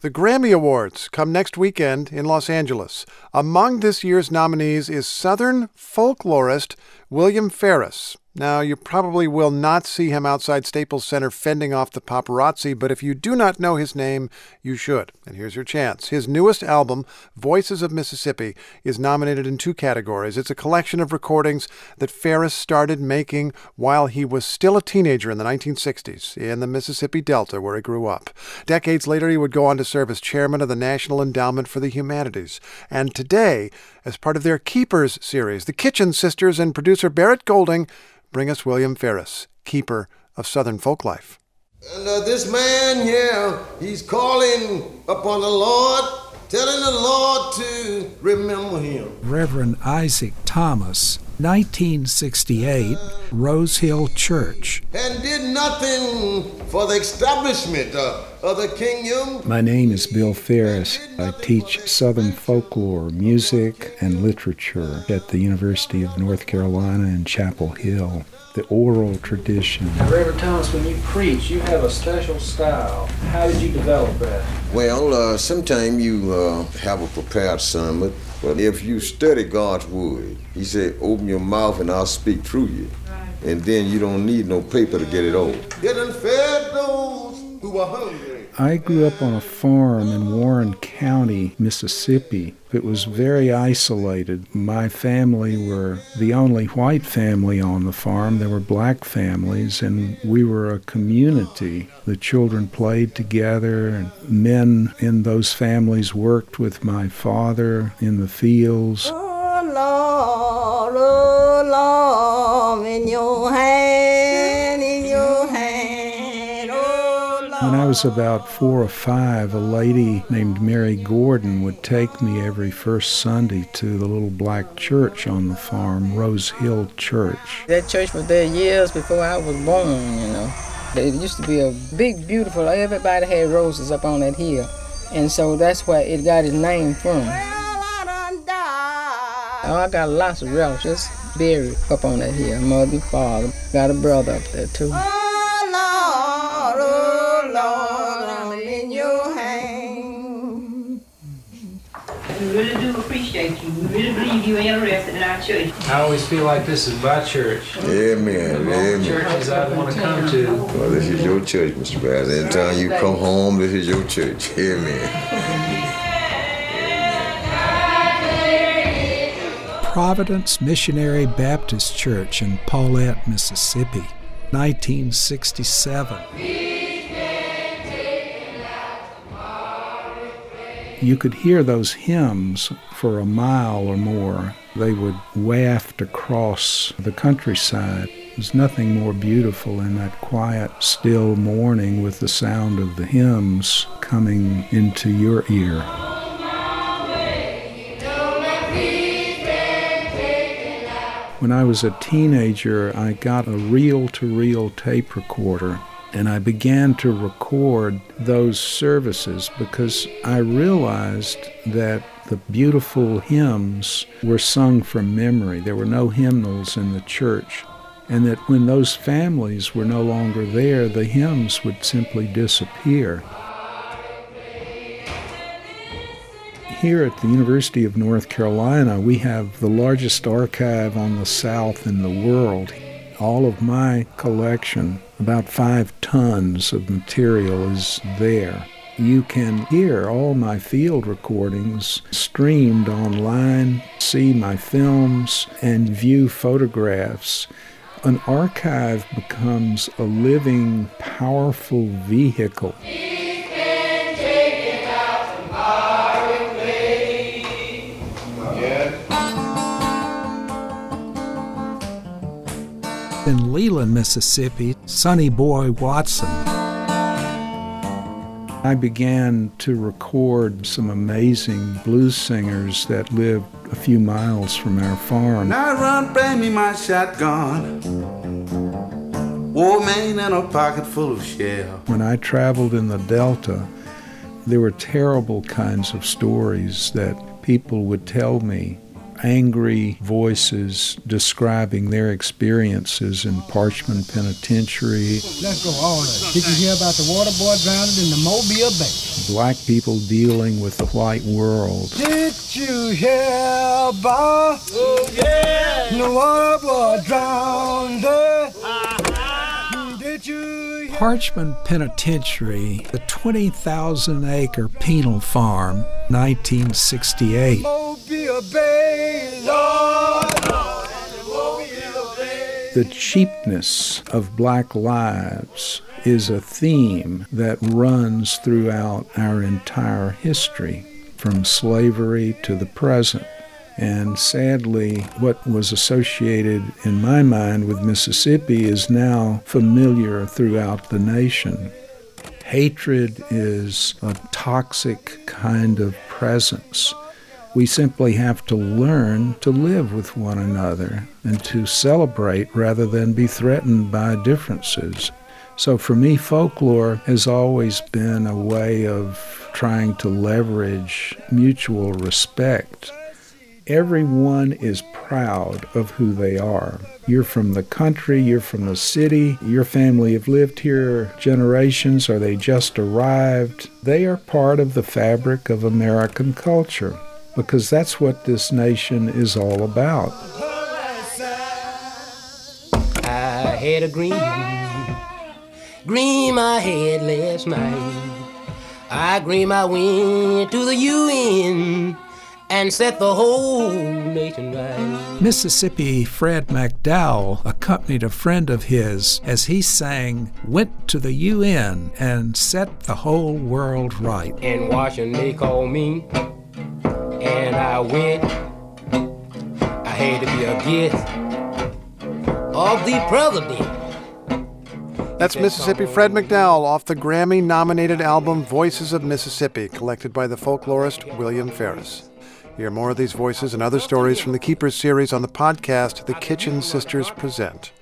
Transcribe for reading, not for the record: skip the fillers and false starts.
The Grammy Awards come next weekend in Los Angeles. Among this year's nominees is Southern folklorist William Ferris. Now, you probably will not see him outside Staples Center fending off the paparazzi, but if you do not know his name, you should. And here's your chance. His newest album, Voices of Mississippi, is nominated in 2 categories. It's a collection of recordings that Ferris started making while he was still a teenager in the 1960s in the Mississippi Delta, where he grew up. Decades later, he would go on to serve as chairman of the National Endowment for the Humanities. And today, as part of their Keepers series, the Kitchen Sisters and producer Barrett Golding bring us William Ferris, keeper of Southern folklife. And this man here, he's calling upon the Lord, telling the Lord to remember him. Reverend Isaac Thomas, 1968, Rose Hill Church. And did nothing for the establishment of the kingdom. My name is Bill Ferris. I teach Southern folklore, music, and literature at the University of North Carolina in Chapel Hill. The oral tradition. Reverend Thomas, when you preach, you have a special style. How did you develop that? Well, sometimes you have a prepared sermon, but if you study God's word, he said, open your mouth and I'll speak through you. Right. And then you don't need no paper to get it over. He done fed those who were hungry. I grew up on a farm in Warren County, Mississippi. It was very isolated. My family were the only white family on the farm. There were black families, and we were a community. The children played together, and men in those families worked with my father in the fields. Oh, Lord, in your hand, in your hand, oh, Lord. When I was about 4 or 5, a lady named Mary Gordon would take me every first Sunday to the little black church on the farm, Rose Hill Church. That church was there years before I was born, you know. It used to be a big, beautiful, everybody had roses up on that hill. And so that's where it got its name from. Oh, I got lots of relatives buried up on that hill. Mother and father. Got a brother up there, too. Oh, Lord, I'm in your hand. We really do appreciate you. We really believe you're interested in our church. I always feel like this is my church. Amen. Amen. Churches I want to come to. Well, this is your church, Mr. Bass. Anytime you come home, this is your church. Amen. Providence Missionary Baptist Church in Paulette, Mississippi, 1967. You could hear those hymns for a mile or more. They would waft across the countryside. There's nothing more beautiful in that quiet, still morning with the sound of the hymns coming into your ear. When I was a teenager, I got a reel-to-reel tape recorder, and I began to record those services because I realized that the beautiful hymns were sung from memory. There were no hymnals in the church, and that when those families were no longer there, the hymns would simply disappear. Here at the University of North Carolina, we have the largest archive on the South in the world. All of my collection, about 5 tons of material, is there. You can hear all my field recordings streamed online, see my films, and view photographs. An archive becomes a living, powerful vehicle. In Leland, Mississippi, Sonny Boy Watson. I began to record some amazing blues singers that lived a few miles from our farm. Now run, bring me my shotgun. Old man in a pocket full of shell. When I traveled in the Delta, there were terrible kinds of stories that people would tell me. angry voices describing their experiences in Parchman Penitentiary. Let's go, all of it. Did you hear about the water boy drowned in the Mobile Bay? Black people dealing with the white world. Did you hear about the water boy drowned? Did you hear? Parchman Penitentiary, the 20,000-acre penal farm, 1968. Mobile Bay, Lord. The cheapness of black lives is a theme that runs throughout our entire history, from slavery to the present. And sadly, what was associated in my mind with Mississippi is now familiar throughout the nation. Hatred is a toxic kind of presence. We simply have to learn to live with one another and to celebrate rather than be threatened by differences. So for me, folklore has always been a way of trying to leverage mutual respect. Everyone is proud of who they are. You're from the country, you're from the city, your family have lived here generations, or they just arrived. They are part of the fabric of American culture, because that's what this nation is all about. I had a dream I had last night. I dream I went to the UN and set the whole nation right. Mississippi Fred McDowell accompanied a friend of his as he sang, "Went to the UN and set the whole world right." In Washington they called me, and I went. I had to be a guest of the president. That's Mississippi Fred McDowell off the Grammy-nominated album Voices of Mississippi, collected by the folklorist William Ferris. Hear more of these voices and other stories from the Keepers series on the podcast The Kitchen Sisters Present.